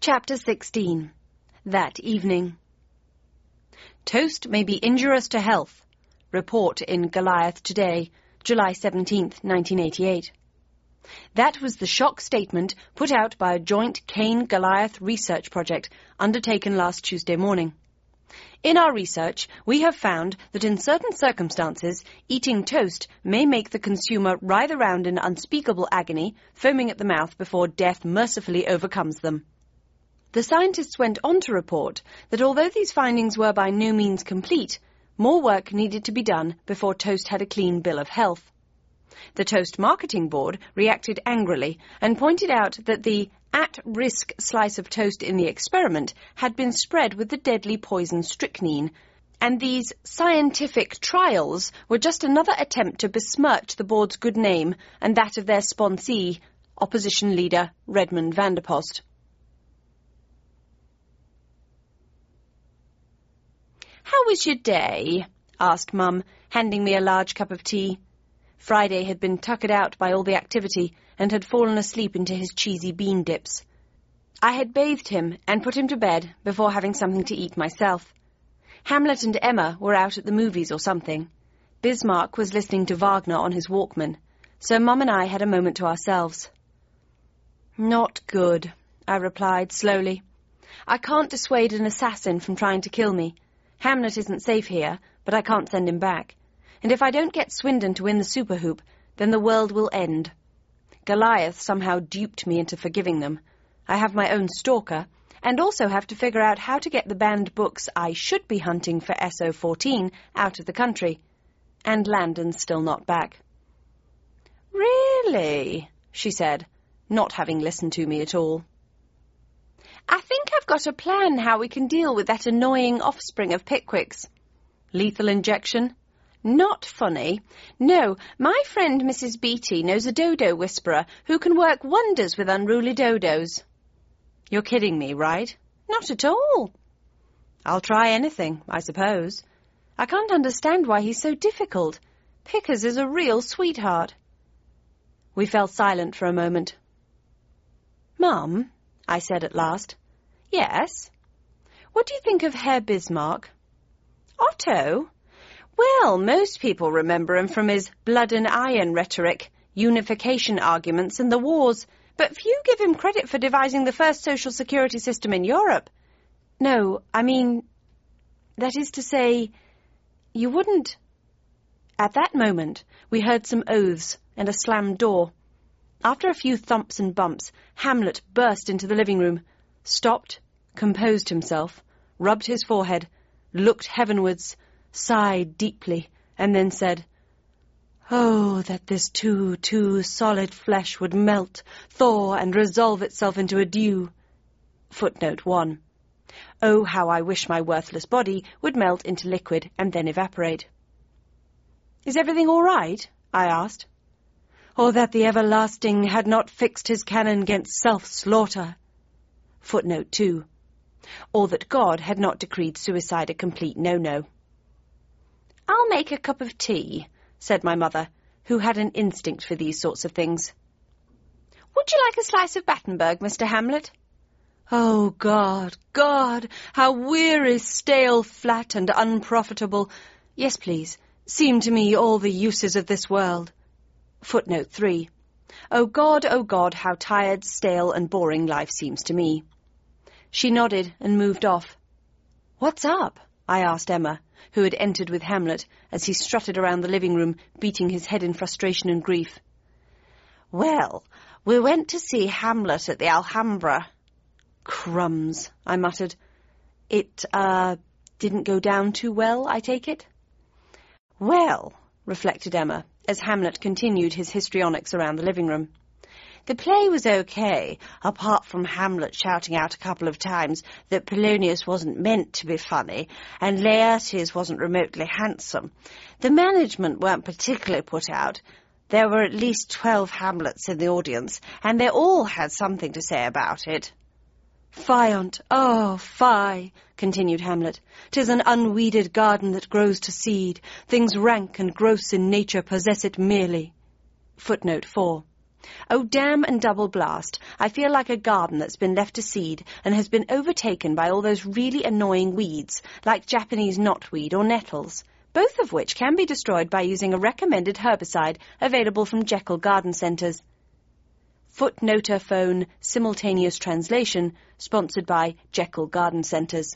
Chapter 16. That evening. Toast may be injurious to health. Report in Goliath Today, July 17th, 1988. That was the shock statement put out by a joint Cain-Goliath research project undertaken last Tuesday morning. In our research, we have found that in certain circumstances, eating toast may make the consumer writhe around in unspeakable agony, foaming at the mouth before death mercifully overcomes them. The scientists went on to report that although these findings were by no means complete, more work needed to be done before toast had a clean bill of health. The Toast Marketing Board reacted angrily and pointed out that the at-risk slice of toast in the experiment had been spread with the deadly poison strychnine, and these scientific trials were just another attempt to besmirch the board's good name and that of their sponsee, opposition leader Redmond Vanderpost. "How was your day?" asked Mum, handing me a large cup of tea. Friday had been tuckered out by all the activity and had fallen asleep into his cheesy bean dips. I had bathed him and put him to bed before having something to eat myself. Hamlet and Emma were out at the movies or something. Bismarck was listening to Wagner on his Walkman, so Mum and I had a moment to ourselves. "Not good," I replied slowly. "I can't dissuade an assassin from trying to kill me. Hamlet isn't safe here, but I can't send him back. And if I don't get Swindon to win the Super Hoop, then the world will end. Goliath somehow duped me into forgiving them. I have my own stalker, and also have to figure out how to get the banned books I should be hunting for SO14 out of the country. And Landon's still not back." "Really?" she said, not having listened to me at all. "I think I've got a plan how we can deal with that annoying offspring of Pickwick's." "Lethal injection?" "Not funny. No, my friend Mrs. Beattie knows a dodo whisperer who can work wonders with unruly dodos." "You're kidding me, right?" "Not at all." "I'll try anything, I suppose. I can't understand why he's so difficult. Pickers is a real sweetheart." We fell silent for a moment. "Mum," I said at last. "Yes?" "What do you think of Herr Bismarck?" "Otto? Well, most people remember him from his blood and iron rhetoric, unification arguments and the wars, but few give him credit for devising the first social security system in Europe. No, I mean, that is to say, you wouldn't—" At that moment, we heard some oaths and a slammed door. After a few thumps and bumps, Hamlet burst into the living room, stopped, composed himself, rubbed his forehead, looked heavenwards, sighed deeply, and then said, "Oh, that this too solid flesh would melt, thaw, and resolve itself into a dew." Footnote 1. Oh, how I wish my worthless body would melt into liquid and then evaporate. "Is everything all right?" I asked. "Or that the everlasting had not fixed his cannon 'gainst self-slaughter." Footnote 2. Or that God had not decreed suicide a complete no-no. "I'll make a cup of tea," said my mother, who had an instinct for these sorts of things. "Would you like a slice of Battenberg, Mr. Hamlet?" "Oh, God, how weary, stale, flat, and unprofitable, yes, please, seem to me all the uses of this world." Footnote 3. Oh, God, how tired, stale, and boring life seems to me." She nodded and moved off. "What's up?" I asked Emma, who had entered with Hamlet, as he strutted around the living room, beating his head in frustration and grief. "Well, we went to see Hamlet at the Alhambra." "Crumbs," I muttered. "It, didn't go down too well, I take it?" "Well," reflected Emma, as Hamlet continued his histrionics around the living room, "the play was okay, apart from Hamlet shouting out a couple of times that Polonius wasn't meant to be funny, and Laertes wasn't remotely handsome. The management weren't particularly put out. There were at least 12 Hamlets in the audience, and they all had something to say about it." "Fie on't, oh, fie," continued Hamlet. "'Tis an unweeded garden that grows to seed. Things rank and gross in nature possess it merely." Footnote 4. Oh, damn and double blast. I feel like a garden that's been left to seed and has been overtaken by all those really annoying weeds, like Japanese knotweed or nettles, both of which can be destroyed by using a recommended herbicide available from Jekyll Garden Centres. Footnoter phone simultaneous translation, sponsored by Jekyll Garden Centres.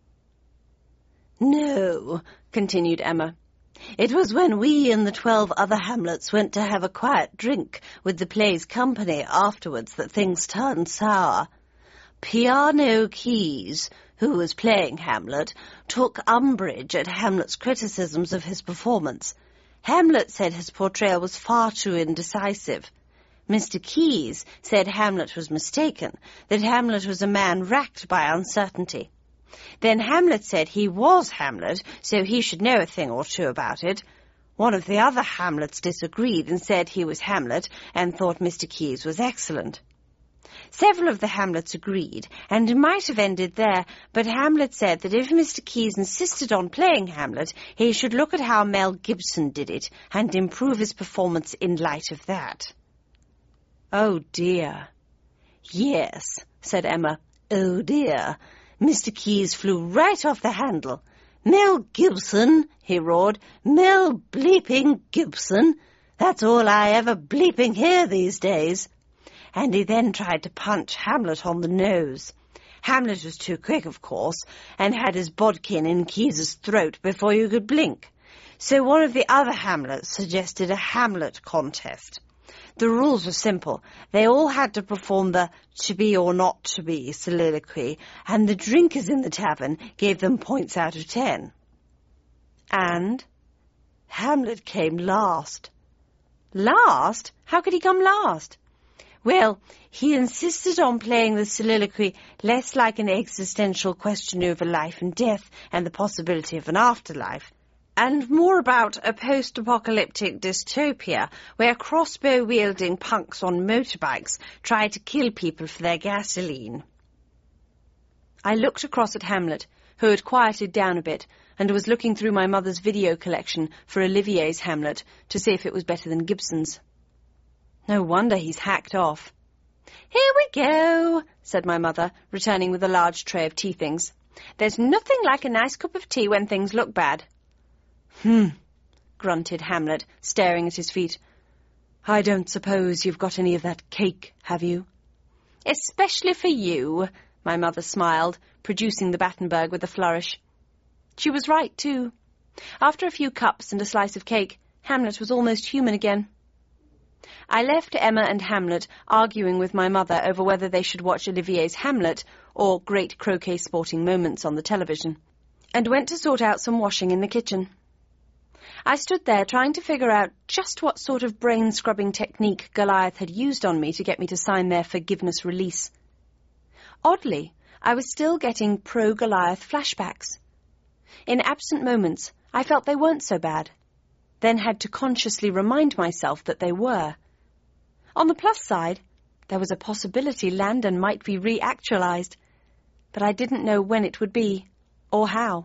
"No," continued Emma. "It was when we and the 12 other Hamlets went to have a quiet drink with the play's company afterwards that things turned sour. Piano Keys, who was playing Hamlet, took umbrage at Hamlet's criticisms of his performance. Hamlet said his portrayal was far too indecisive. Mr. Keys said Hamlet was mistaken, that Hamlet was a man racked by uncertainty. Then Hamlet said he was Hamlet, so he should know a thing or two about it. One of the other Hamlets disagreed and said he was Hamlet and thought Mr. Keys was excellent. Several of the Hamlets agreed, and it might have ended there, but Hamlet said that if Mr. Keys insisted on playing Hamlet, he should look at how Mel Gibson did it and improve his performance in light of that." "Oh, dear." "Yes," said Emma. "Oh, dear. Mr. Keys flew right off the handle. 'Mel Gibson,' he roared. 'Mel bleeping Gibson. That's all I ever bleeping hear these days.' And he then tried to punch Hamlet on the nose. Hamlet was too quick, of course, and had his bodkin in Keys's throat before you could blink. So one of the other Hamlets suggested a Hamlet contest. The rules were simple. They all had to perform the to be or not to be soliloquy, and the drinkers in the tavern gave them points out of 10. And Hamlet came last. Last? How could he come last? Well, he insisted on playing the soliloquy less like an existential question over life and death and the possibility of an afterlife, and more about a post-apocalyptic dystopia where crossbow-wielding punks on motorbikes try to kill people for their gasoline. I looked across at Hamlet, who had quieted down a bit, and was looking through my mother's video collection for Olivier's Hamlet to see if it was better than Gibson's. No wonder he's hacked off. "Here we go," said my mother, returning with a large tray of tea things. "There's nothing like a nice cup of tea when things look bad." Grunted Hamlet, staring at his feet. "I don't suppose you've got any of that cake, have you?" "Especially for you," my mother smiled, producing the Battenberg with a flourish. She was right, too. After a few cups and a slice of cake, Hamlet was almost human again. I left Emma and Hamlet arguing with my mother over whether they should watch Olivier's Hamlet or Great Croquet Sporting Moments on the television, and went to sort out some washing in the kitchen. I stood there trying to figure out just what sort of brain-scrubbing technique Goliath had used on me to get me to sign their forgiveness release. Oddly, I was still getting pro-Goliath flashbacks. In absent moments, I felt they weren't so bad, then had to consciously remind myself that they were. On the plus side, there was a possibility Landon might be reactualized, but I didn't know when it would be, or how.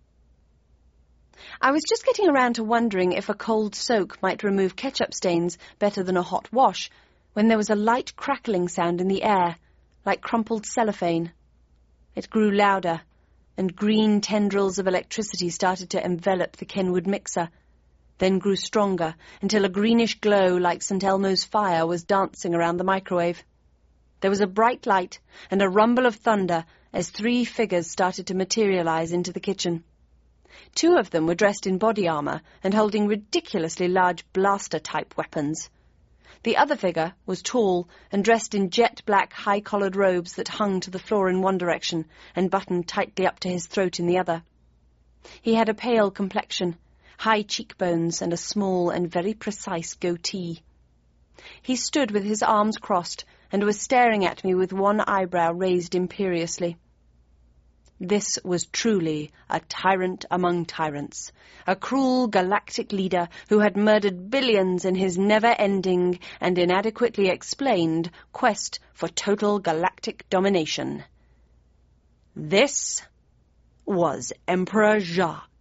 I was just getting around to wondering if a cold soak might remove ketchup stains better than a hot wash, when there was a light crackling sound in the air, like crumpled cellophane. It grew louder, and green tendrils of electricity started to envelop the Kenwood mixer, then grew stronger until a greenish glow like St. Elmo's fire was dancing around the microwave. There was a bright light and a rumble of thunder as 3 figures started to materialize into the kitchen. 2 of them were dressed in body armor and holding ridiculously large blaster-type weapons. The other figure was tall and dressed in jet-black high-collared robes that hung to the floor in one direction and buttoned tightly up to his throat in the other. He had a pale complexion, high cheekbones, and a small and very precise goatee. He stood with his arms crossed and was staring at me with one eyebrow raised imperiously. This was truly a tyrant among tyrants, a cruel galactic leader who had murdered billions in his never-ending and inadequately explained quest for total galactic domination. This was Emperor Jacques.